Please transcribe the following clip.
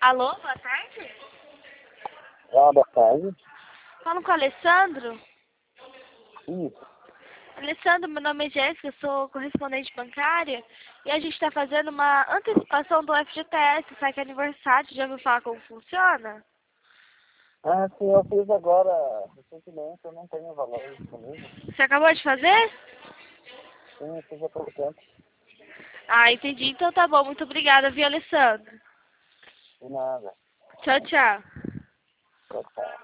Alô, boa tarde? Boa tarde. Falo com o Alessandro. Isso. Alessandro, meu nome é Jéssica, sou correspondente bancária e a gente está fazendo uma antecipação do FGTS, sai que é aniversário, já ouviu falar como funciona? Ah, sim, eu fiz agora, recentemente, eu não tenho valor disponível. Você acabou de fazer? Sim, eu fiz há pouco tempo. Ah, entendi. Então tá bom, muito obrigada, viu, Alessandro? De nada. Tchau, tchau. Tchau, tchau.